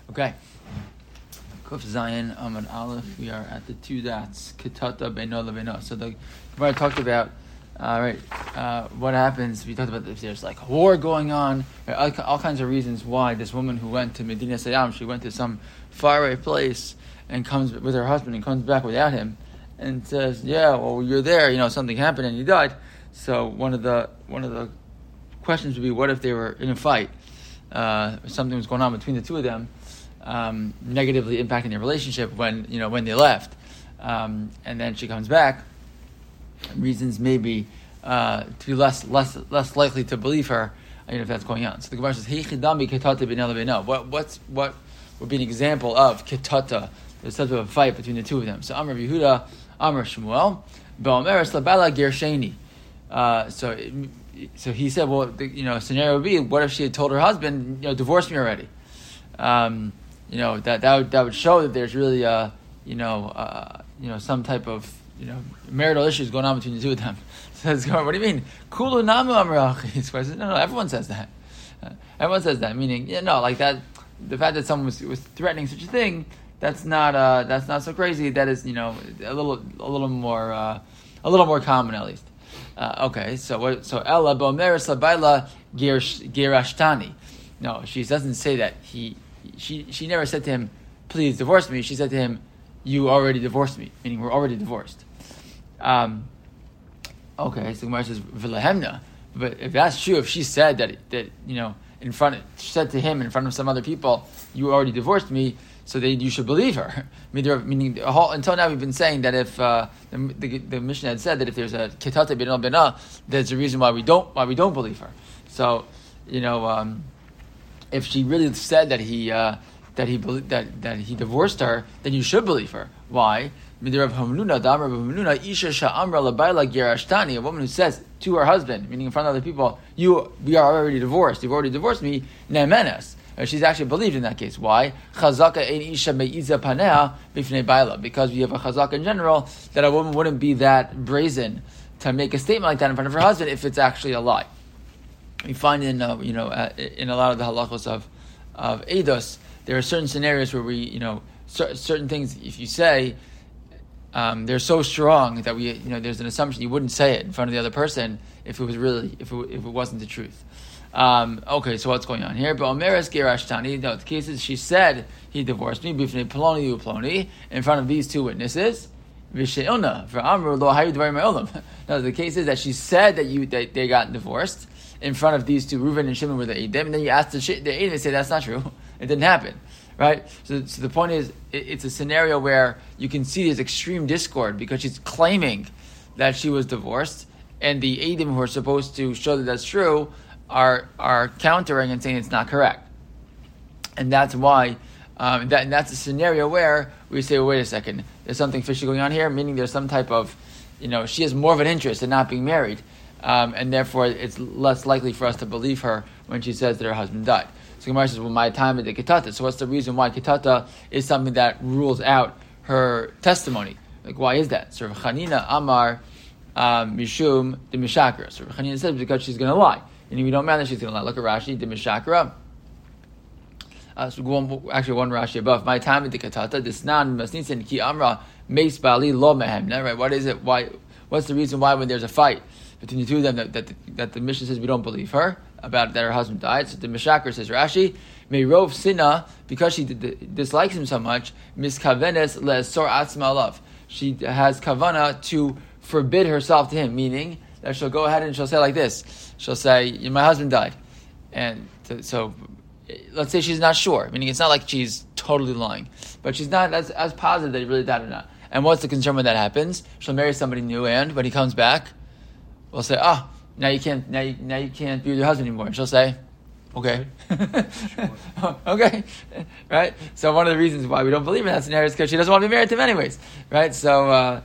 Okay. Kuf Zayin Amad Aleph. We are at the two dots. Kitata Beino Lebeino. So the Gemara talked about what happens. We talked about if there's like a war going on, right? All kinds of reasons why this woman who went to Medina Sayyam, she went to some faraway place and comes with her husband and comes back without him and says, "Yeah, well, you're there. Something happened and you died." So one of the questions would be, what if they were in a fight? Something was going on between the two of them, negatively impacting their relationship when they left, and then she comes back. Reasons maybe to be less likely to believe her, if that's going on. So the Gemara says, "Hey chidami ketata b'nei lebeino." What would be an example of ketata? There's such a fight between the two of them. So Amar Yehuda, Amar Shmuel, ba'omeres labala gersheni. So he said, well, scenario would be, what if she had told her husband, divorce me already? That would show that there's really some type of marital issues going on between the two of them. So what do you mean? Kulu namu amrachi. No, everyone says that. Everyone says that. Meaning, like that. The fact that someone was threatening such a thing, that's not so crazy. That is, a little more common at least. Okay, so Ella Bomeres Labaila Gerashtani. No, she doesn't say that. She never said to him, "Please divorce me." She said to him, "You already divorced me," meaning we're already divorced. Okay, so Gemara says Vilahemna. But if that's true, if she said that she said to him in front of some other people, "You already divorced me," so then you should believe her. Meaning, until now we've been saying that if the Mishnah had said that if there's a ketata b'nei lebeino, there's a reason why we don't believe her. So, if she really said that he divorced her, then you should believe her. Why? A woman who says to her husband, meaning in front of other people, we are already divorced. You've already divorced me. Ne'emenes. She's actually believed in that case. Why? Chazaka ein isha me'iza panea b'fnei baila. Because we have a chazaka in general that a woman wouldn't be that brazen to make a statement like that in front of her husband if it's actually a lie. We find in a lot of the halachos of eidos, there are certain scenarios where certain things, if you say, they're so strong that there's an assumption you wouldn't say it in front of the other person if it wasn't the truth. Okay, so what's going on here? But Omeres Gerashtani, the case is she said he divorced me b'fnei Ploni u'Ploni in front of these two witnesses. V'she'ona for Amru lo hayu dvarim ha'olam. No, the case is that she said that they got divorced in front of these two. Reuven and Shimon were the Eidim, and then you asked the Eidim and say that's not true. It didn't happen, right? So the point is, it's a scenario where you can see there's extreme discord because she's claiming that she was divorced, and the Eidim who are supposed to show that that's true are countering and saying it's not correct, and that's why that's a scenario where we say, well, wait a second, there's something fishy going on here, meaning there's some type of, she has more of an interest in not being married, and therefore it's less likely for us to believe her when she says that her husband died. So Gemara says, well, my time at the ketata. So what's the reason why ketata is something that rules out her testimony? Like, why is that? So Chanina Amar Mishum de Mishakra. So Chanina says because she's going to lie. And we don't matter that she's going to lie. Look at Rashi, the Mishakra. One Rashi above. My time at the Katata, this nan masnisin ki amra meis bali lo mehemna. Right? What is it? Why? What's the reason why when there's a fight between the two of them that the Mishnah says we don't believe her about that her husband died? So the Mishakra says Rashi, meirov sina, because she dislikes him so much, miskavenes le'sor atzma alav. She has kavana to forbid herself to him, meaning that she'll go ahead and she'll say like this. She'll say, my husband died. And so let's say she's not sure, meaning it's not like she's totally lying, but she's not as positive that he really died or not. And what's the concern when that happens? She'll marry somebody new, and when he comes back, we'll say, now you can't be with your husband anymore. And she'll say, okay. Okay. Right? So one of the reasons why we don't believe in that scenario is because she doesn't want to be married to him anyways. Right? So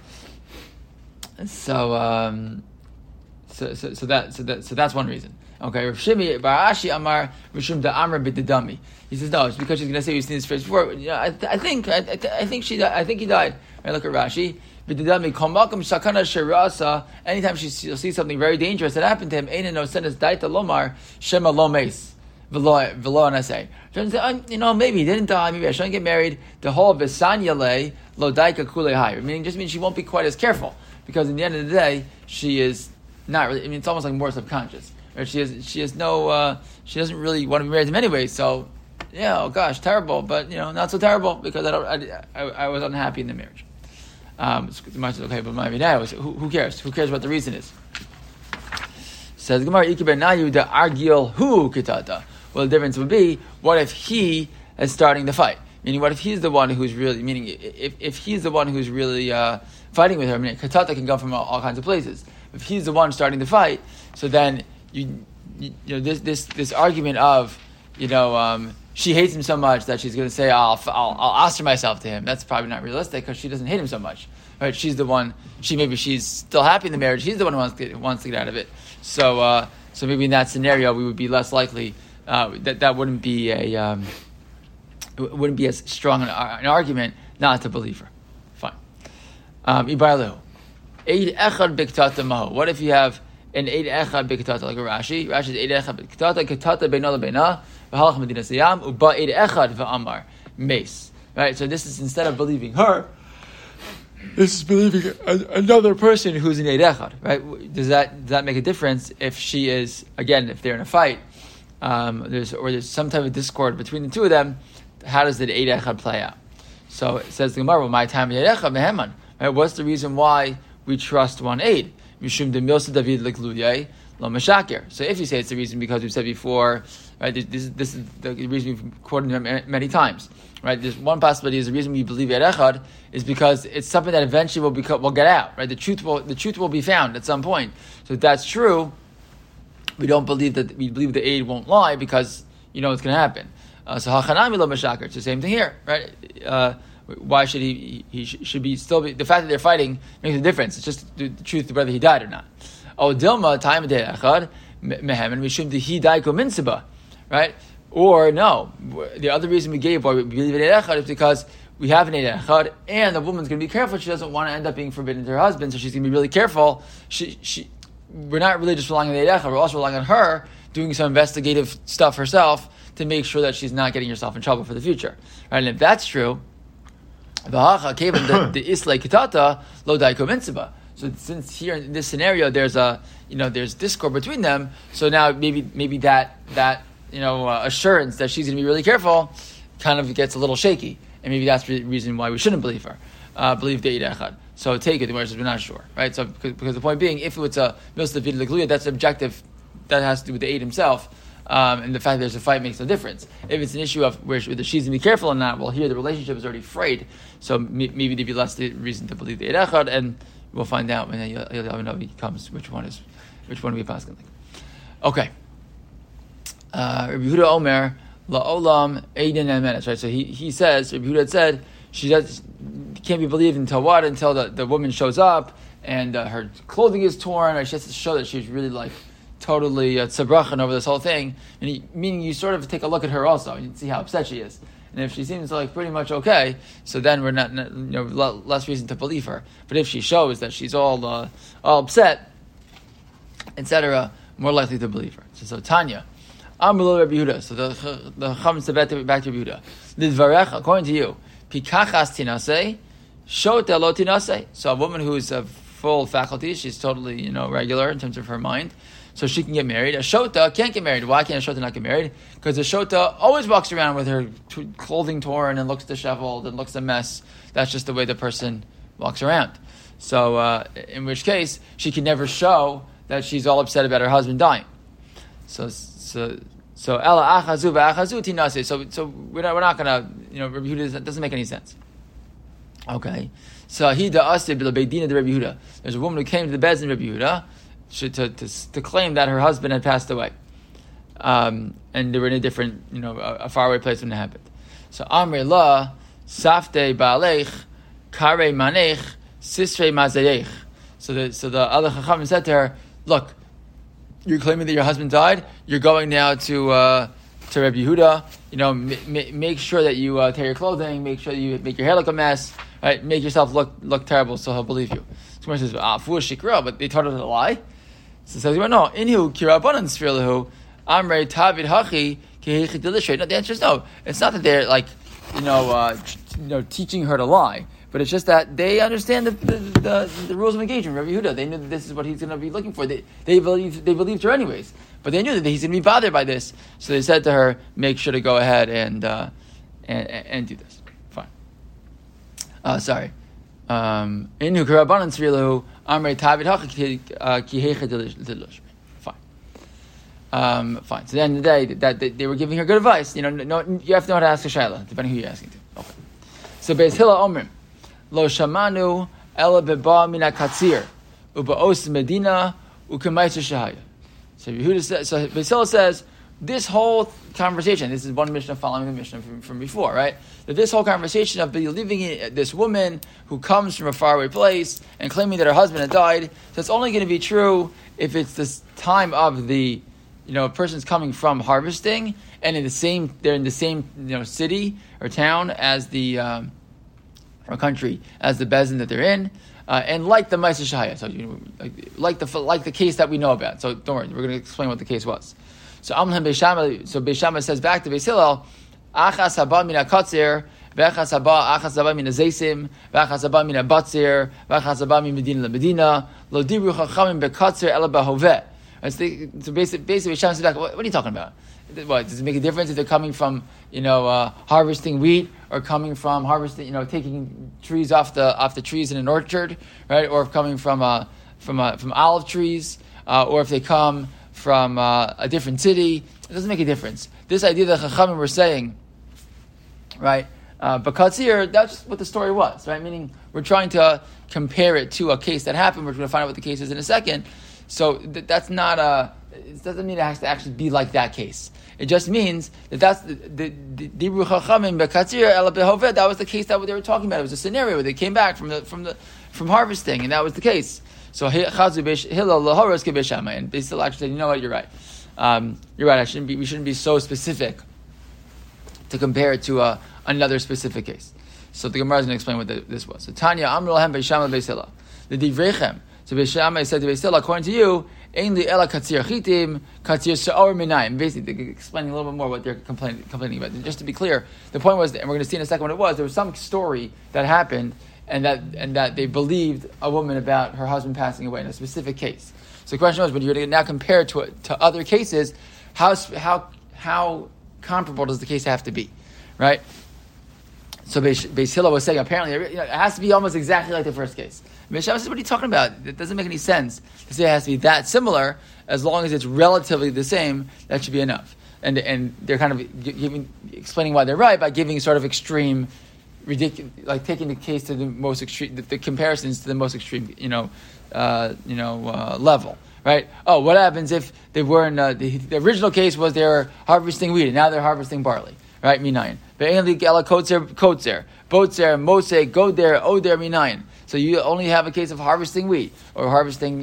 that's one reason. Okay, Rav Shimi Barashi Amar Rishum da Amr b'Didami. He says no, it's because she's going to say we've seen this phrase before. I think he died. Right, look at Rashi. B'Didami Komakam Shakana Sherasa. Anytime she'll see something very dangerous that happened to him, Eina no senes daita lomar Shema lo meis. v'lo anasei. Maybe he didn't die. Maybe I shouldn't get married. The whole v'sanyale lo daika kule higher, meaning just means she won't be quite as careful because in the end of the day she is not really. I mean, it's almost like more subconscious. Right? She has no. She doesn't really want to be married to him anyway. So, yeah, oh gosh, terrible, but not so terrible because I was unhappy in the marriage. Much okay, but maybe now who cares? Who cares what the reason is? Says Gemara, Ikibenayu the argil hu kitata. Well, the difference would be, what if he is starting the fight? Meaning, what if he's the one who's really, meaning, if he's the one who's really fighting with her, I mean, katata can come from all kinds of places. If he's the one starting the fight, so then this argument of, she hates him so much that she's going to say, I'll oster myself to him. That's probably not realistic because she doesn't hate him so much, right? She's the one. She's still happy in the marriage. He's the one who wants to get out of it. So maybe in that scenario, we would be less likely that wouldn't be it wouldn't be as strong an argument not to believe her. Fine. Ibarlehu. Eid echad biktata maho. What if you have an eid echad biktata like a Rashi? Rashi's eid echad biktata katata beina lebeina v'halach medina siyam uba eid echad v'amar mace. Right. So this is instead of believing her, this is believing another person who's an eid echad. Right. Does that make a difference if she is, again, if they're in a fight, there's some type of discord between the two of them? How does the eid echad play out? So it says the Gemara, well, my time eid echad meheman. Right. What's the reason why we trust one aid? Mishum de milsa David legluyay lo mashakir. So if you say it's the reason because we've said before, right? This is the reason we've quoted him many times, right? There's one possibility is the reason we believe Eid Echad is because it's something that eventually will get out, right? The truth will be found at some point. So if that's true, we believe the aid won't lie because it's going to happen. So hachanami lo mashakir. It's the same thing here, right? Why should he should be still be, the fact that they're fighting makes a difference. It's just the truth whether he died or not. Oh, Dilma time day echad mehem and we should he died minsiba, right? Or no, the other reason we gave why we believe in echad is because we have an echad and the woman's going to be careful. She doesn't want to end up being forbidden to her husband, so she's going to be really careful. We're not really just relying on the echad. We're also relying on her doing some investigative stuff herself to make sure that she's not getting herself in trouble for the future, right? And if that's true. So since here in this scenario there's there's discord between them, so now maybe that assurance that she's going to be really careful kind of gets a little shaky, and maybe that's the reason why we shouldn't believe her. Believe the Eid Echad. So take it, whereas we're not sure, right? So because the point being, if it's a milsa David legluya, that's objective, that has to do with the Eid himself. And the fact that there's a fight makes no difference. If it's an issue of whether she's going to be careful or not, well, here the relationship is already frayed, so maybe there'd be less reason to believe the Eid Echad, and we'll find out when you'll know if he comes which one we pass. Okay. Rabbi Yehuda Omer la'olam eidin emenes. Right. So he says, Rabbi Yehuda said she can't be believed until what? Until the woman shows up and her clothing is torn. Right? She has to show that she's really totally tzabrachan over this whole thing, meaning you sort of take a look at her also and see how upset she is. And if she seems pretty much okay, so then we're not less reason to believe her. But if she shows that she's all upset, etc., more likely to believe her. So Tanya, Amrul Rabbi Yehuda. So the Chacham said back to Rabbi Yehuda, Lidvarecha, according to you, Pikachas tinasei, shota lo tinasei. So a woman who's of full faculty, she's totally regular in terms of her mind, so she can get married. A shota can't get married. Why can't a shota not get married? Because a shota always walks around with her clothing torn and looks disheveled and looks a mess. That's just the way the person walks around. So in which case, she can never show that she's all upset about her husband dying. So ela achazu v'achazu tinase. So we're not gonna Rabbi Yehuda, that doesn't make any sense. Okay. So he da'aseh b'lebeidina de Rabbi Yehuda. There's a woman who came to the Beis Din Rabbi Yehuda to claim that her husband had passed away, and they were in a different, a faraway place when it happened. So Amrei la safte ba'alech kare manech sisrei mazayech. So the other chacham said to her, "Look, you're claiming that your husband died. You're going now to Rabbi Yehuda. Make sure that you tear your clothing. Make sure that you make your hair look a mess. Right? Make yourself look terrible, so he'll believe you." Someone says, "Fuah shikra," but they told her to lie. So it says, "No, inhu kirabanan sfirlahu amrei tavid hachi No, the answer is no. It's not that they're like, teaching her to lie, but it's just that they understand the rules of engagement. Rabbi Yehuda, they knew that this is what he's going to be looking for. They believed her anyways, but they knew that he's going to be bothered by this. So they said to her, make sure to go ahead and do this. Fine. Sorry. Fine. Fine. So then the day that they were giving her good advice. No, you have to know how to ask a shayla, depending who you're asking to. Okay. So Beis Hillel Omrim, Lo Shamanu Ela Beba Mina Katzir Ubaos Medina Ukemaitzer Shahaya. So Beis Hillel says this whole conversation. This is one Mishnah following the Mishnah from before, right? That this whole conversation of believing this woman who comes from a faraway place and claiming that her husband had died. So it's only going to be true if it's this time of the. A person's coming from harvesting, and they're in the same city or town as the or country as the bezin that they're in, and like the Ma'aser Shahaya, so like the case that we know about. So don't worry, we're going to explain what the case was. So Beis Shammai says back to Beis Hillel, Achas haba mina katzir, v'achas haba mina zeisim, v'achas haba mina batzir, v'achas haba min medina lemedina, lo dibru chachamim bekatzir ela bahoveh. So basically, Shammai says back, what are you talking about? What, does it make a difference if they're coming from harvesting wheat or coming from harvesting taking trees off the trees in an orchard, right? Or coming from olive trees, or if they come from a different city, it doesn't make a difference. This idea that Chachamim were saying, right? Because here, that's just what the story was, right? Meaning we're trying to compare it to a case that happened. We're going to find out what the case is in a second. So that's not it doesn't mean it has to actually be like that case. It just means that that's the Dibru Chachamim Bekatzir Ela Behoved. That was the case that they were talking about. It was a scenario where they came back from harvesting, and that was the case. So Chazu Hillel Lahoros Beis Shammai, and they still actually said, you know what, you're right. You're right. We shouldn't be so specific to compare it to another specific case. So the Gemara is going to explain what this was. So Tanya Amrul Hem Beis Shammai Beis Hillel the Divrechem. So Beis Shammai said to Beis Hillel, according to you, Ein li ela katzir chitim, katzir se'or minayim. Basically, explaining a little bit more what they're complaining about. Just to be clear, the point was, and we're going to see in a second what it was, there was some story that happened, and that they believed a woman about her husband passing away in a specific case. So the question was, when you're going to now compare it to other cases, how comparable does the case have to be, right? So Beis Hillel was saying, apparently, it has to be almost exactly like the first case. Beis Shammai says, what are you talking about? It doesn't make any sense to say it has to be that similar. As long as it's relatively the same, that should be enough. And they're kind of explaining why they're right by giving sort of extreme, ridiculous, like taking the case to the most extreme, the comparisons to the most extreme, level, right? Oh, what happens if they weren't? The original case was they were harvesting wheat, and now they're harvesting barley, right? Minayin. Ve'enli gela kotzer, botzer, mose, goder, oder, minayin. So you only have a case of harvesting wheat or harvesting,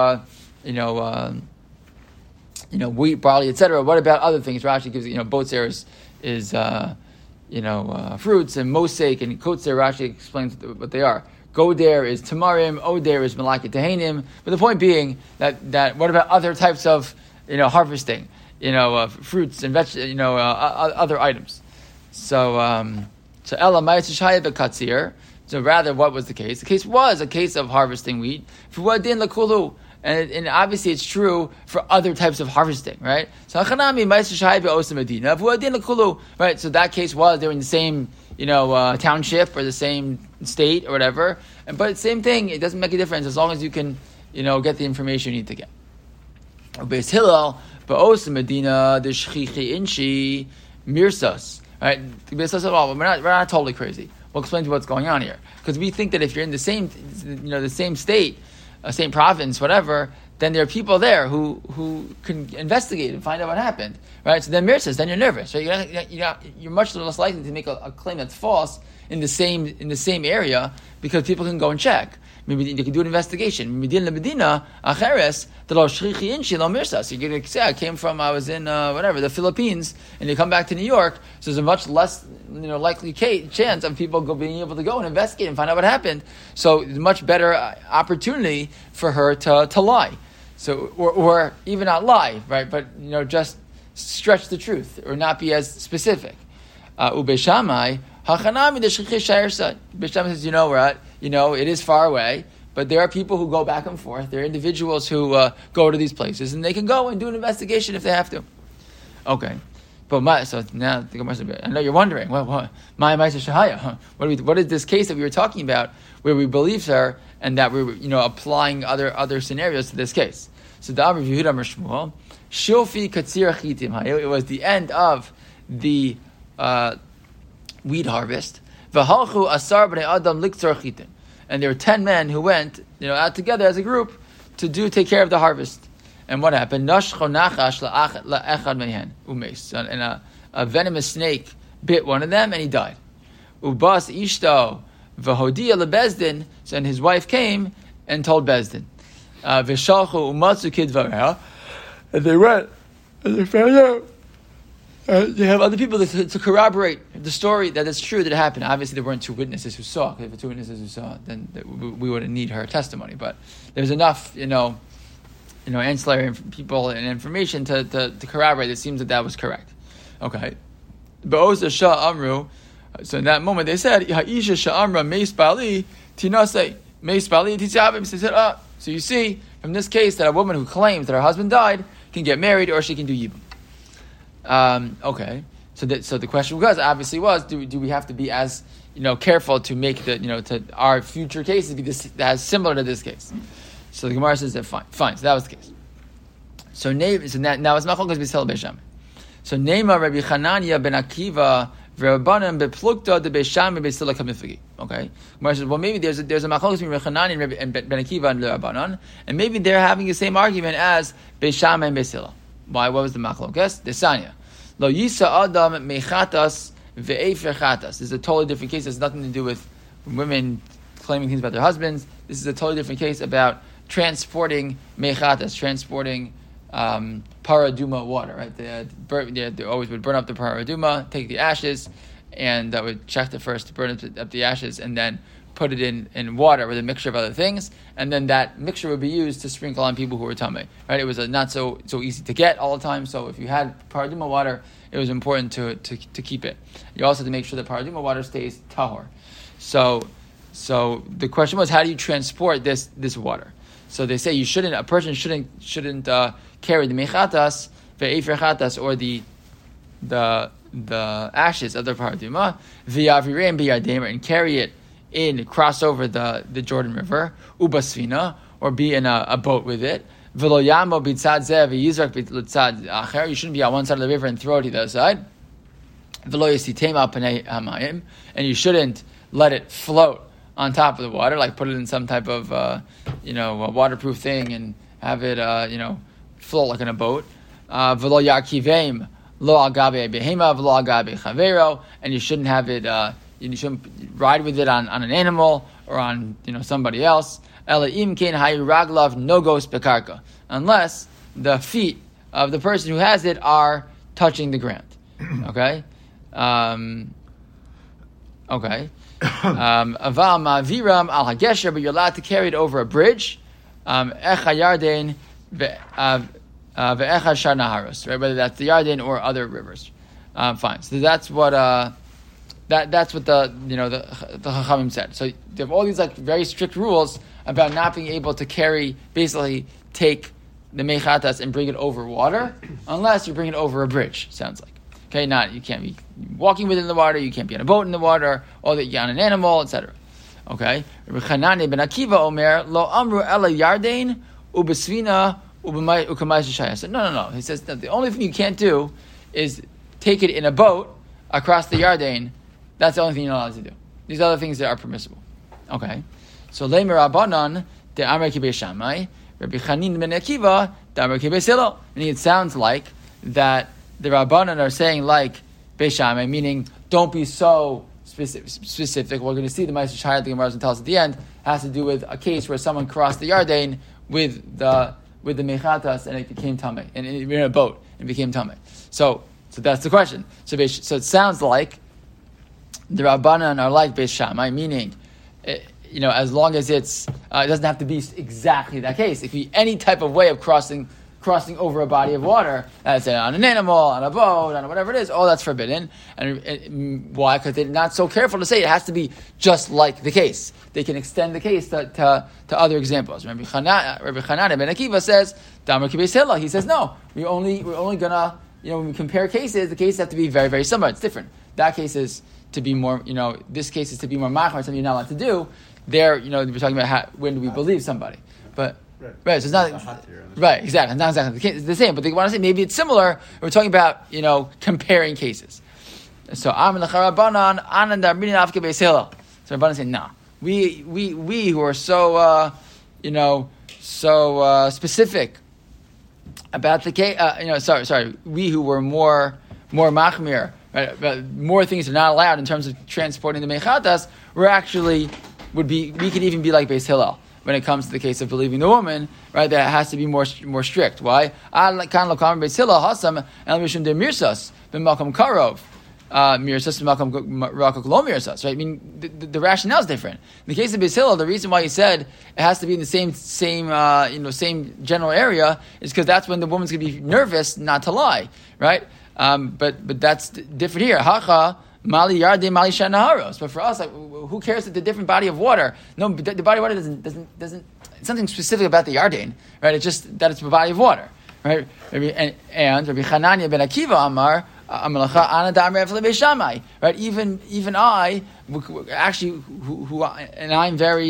wheat, barley, etc. What about other things? Rashi gives, botzer is fruits, and mosaic and kotzer. Rashi explains what they are. Goder is tamarim, oder is malaket tehanim. But the point being that what about other types of harvesting? Fruits and other items. So ela ma'aser shahaya bekatzir. So rather, what was the case? The case was a case of harvesting wheat. Fuadin lakulu, and obviously it's true for other types of harvesting, right? So Hanami ma'aser shahaya be'osa medina. Fuadin lakulu, right? So that case was they were in the same township or the same state or whatever. But same thing, it doesn't make a difference as long as you can get the information you need to get. Beis Hillel be'osa medina the shchichi inshi mirsas, right? Beis Hillel said, well, we're not totally crazy. We'll explain to you what's going on here. Because we think that if you're in the same, the same state, same province, whatever, then there are people there who can investigate and find out what happened, right? So then Mir says, then you're nervous, right? You're much less likely to make a claim that's false in the same area because people can go and check. Maybe you can do an investigation. Medina Medina, Acheres, the lo shchichi inshi lo mirsa. So you're going to say, I was in the Philippines, and you come back to New York. So there's a much less likely chance of people being able to go and investigate and find out what happened. So it's a much better opportunity for her to lie. So or even not lie, right? But just stretch the truth or not be as specific. Ubeshamai hachanami deshchichei shayir sad. Beishamai says, it is far away, but there are people who go back and forth. There are individuals who go to these places, and they can go and do an investigation if they have to. Okay. But so now the Gemara says, I know you're wondering, what is this case that we were talking about where we believed her and that we were applying other scenarios to this case? So the Amr Yehuda Shmuel, Shilfi Katzir Chitim. It was the end of the wheat harvest. V'halchu asar b'nei adam liktzor chitim. And there were 10 men who went out together as a group to take care of the harvest. And what happened? Nashcho nachash la'echad mehen umes. And a venomous snake bit one of them, and he died. Ubas ishto v'hodia lebezdin. So his wife came and told Bezdin. V'shalchu umatzu kidvareha. And they went, and they found out. They have other people to corroborate the story that it's true that it happened. Obviously, there weren't 2 witnesses who saw. If there were 2 witnesses who saw, then we wouldn't need her testimony. But there's enough, ancillary people and information to corroborate. It seems that was correct. Okay. Be'oza Shah Amru. So in that moment, they said, "Ha'isha Sha'amra Meis Bali Tinase Meis Bali Titzavim." They said, so you see from this case that a woman who claims that her husband died can get married or she can do yibum. Okay. So the question was, do we have to be as careful to make to our future cases be as similar to this case? So the Gemara says that fine. So that was the case. So now it's machlokes b'Hillel Beishamai. So Neima Rabbi Chananya ben Akiva v'Rabbanan beplukta de Beishamai b'Sila kamifagi. Okay. Gemara says, well, maybe there's a machlokes between Rabbi Chananya and Ben Akiva and Rabbanan, and maybe they're having the same argument as Beishamai and Beisila. Why? What was the machlokes? Desanya. Lo yisa adam mechatas ve'efer chatas. This is a totally different case. It has nothing to do with women claiming things about their husbands. This is a totally different case about transporting mechatas, transporting paraduma water. Right? They always would burn up the paraduma, take the ashes, and that would check it first to burn up the ashes, and then put it in water with a mixture of other things, and then that mixture would be used to sprinkle on people who were tamei. Right? It was not so easy to get all the time, so if you had paraduma water, it was important to keep it. You also had to make sure that paraduma water stays tahor. So the question was, how do you transport this water? So they say a person shouldn't carry the mechatas, ve'efer chatas, or the ashes of the paraduma, v'yavireim b'yadem, and carry it cross over the Jordan River, ubasfina, or be in a boat with it. V'lo yamo b'tzad zeh v'yizrak b'tzad acher. You shouldn't be on one side of the river and throw it to the other side. V'lo yisitem al pnei hamayim, and you shouldn't let it float on top of the water, like put it in some type of a waterproof thing and have it float like in a boat. V'lo yakiveim lo agabe behema v'lo agabe chavero, and you shouldn't have it. You shouldn't ride with it on an animal or on somebody else. Elaim kein hayiraglav nogos bekarka, unless the feet of the person who has it are touching the ground. Okay. Okay. Aval ma'viram al hagesher, but you're allowed to carry it over a bridge. Echa yarden ve'echa shar naharos, right? Whether that's the Yarden or other rivers. Fine. So that's what that's what the Chachamim said. So they have all these very strict rules about not being able to basically take the mechatas and bring it over water, unless you bring it over a bridge. Sounds like. Okay, you can't be walking within the water, you can't be on a boat in the water, or that you're on an animal, etc. Okay, Rabbi Chananya ben Akiva Omer lo amru ela yarden ubesvina ukamay shayas. No. He says that the only thing you can't do is take it in a boat across the Yarden. That's the only thing you're not allowed to do. These other things that are permissible. Okay, so leimer Rabbanan de Amar ki Beishamai, Rabbi Chananya ben Akiva de Amar ki Beisilo. And it sounds like that the Rabbanan are saying like Beishamai, meaning don't be so specific. We're going to see the Ma'aser Shayat, the Gemara tells us at the end, has to do with a case where someone crossed the Yarden with the mechatas and it became tamei, and in a boat and became tamei. So that's the question. So it sounds like the Rabbanan are like Beis Shammai, meaning as long as it doesn't have to be exactly that case. It could be any type of way of crossing crossing over a body of water, as on an animal, on a boat, on whatever it is, all that's forbidden. And why? Because they're not so careful to say it has to be just like the case. They can extend the case to other examples. Rabbi Chananah ben Akiva says, Damar Kibes Hillel. He says, no, we're only gonna, when we compare cases, the cases have to be very, very similar. It's different. That case is to be more, this case is to be more machmir, something you're not allowed to do. There, we're talking about when do we believe somebody. But right, so it's not right, exactly. It's not exactly the same. But they want to say maybe it's similar. We're talking about comparing cases. So Amar L'Charabanan Anandar Minin Afke Beis Hillel. So Rabbanan say, nah, we who are so specific about the case. We who were more machmir, right, but more things are not allowed in terms of transporting the mechatas. We could even be like Beis Hillel when it comes to the case of believing the woman, right? That has to be more strict. Why? Right? I mean, the rationale is different. In the case of Beis Hillel, the reason why he said it has to be in the same general area is because that's when the woman's going to be nervous not to lie, right? But that's different here. Hacha Mali Yarde Mali Shanaharos. But for us, who cares that the different body of water? No, the body of water doesn't. It's something specific about the Yarden, right? It's just that it's a body of water, right? And Rabbi Chananya ben Akiva Amar Amalacha Anadam Rev Shammai, right? Even I, actually, who and I'm very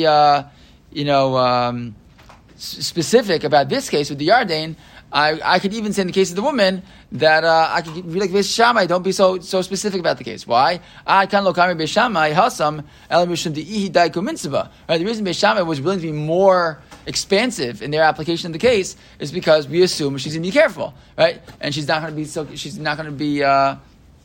specific about this case with the Yarden. I could even say in the case of the woman that I could be like Beis Shammai. Don't be so specific about the case. Why? I can't look at Beis Shammai hasam elamishum deihi daiku mitzvah. Right. The reason Beis Shammai was willing to be more expansive in their application of the case is because we assume she's going to be careful, right? And she's not going to be she's not going to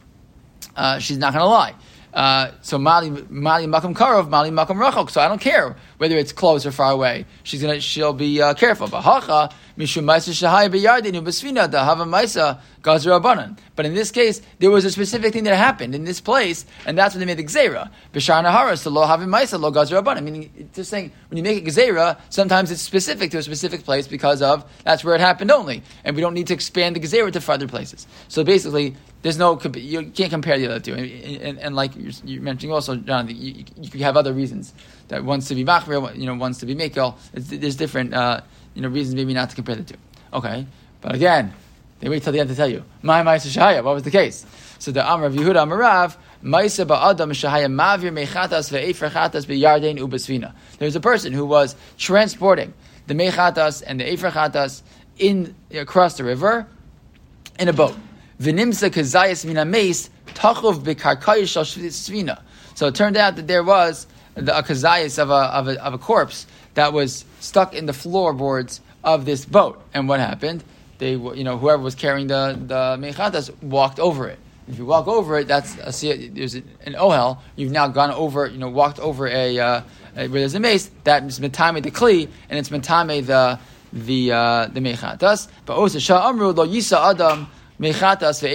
lie. So Mali Makam Karov, Mali Makam Rachok. So I don't care whether it's close or far away. She'll be careful. But Hacha Mishum Ma'aser Shahai B'Yardenu B'Sfina Dahava Ma'aser Gazer Abanan. But in this case, there was a specific thing that happened in this place, and that's when they made the Gzeira. B'Shar Naharas, Lo Havim Ma'aser Lo Gazer Abanan. Meaning, it's just saying when you make a Gzeira, sometimes it's specific to a specific place because of that's where it happened only, and we don't need to expand the Gzeira to further places. So basically, you can't compare the other two, and like you're mentioning also, Jonathan, you could have other reasons that one's to be machmir, one's to be mekel. There's different reasons maybe not to compare the two. Okay, but again, they wait till the end to tell you. My ma'aser shahaya, what was the case? So the Amar of Yehuda Amarav, ma'aser ba'adam shahaya mavir mechatas ve'efer chatas be'yarden ubesvina. There's a person who was transporting the mechatas and the efer chatas across the river in a boat. V'nimsa kazayas mina meis tachov bekarkayish shal svina. So it turned out that there was a kazayas of a corpse that was stuck in the floorboards of this boat. And what happened? They, whoever was carrying the mechatas walked over it. If you walk over it, there's an ohel. You've now gone over, walked over where there's a mace. That is metame the kli, and it's metame the mechatas. But also shah amru lo yisa adam. So they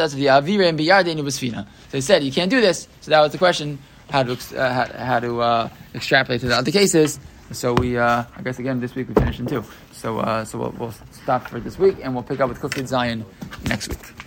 said you can't do this. So that was the question: how to extrapolate to the other cases. So we, I guess again this week we finished in two. So we'll stop for this week and we'll pick up with Kufyat Zion next week.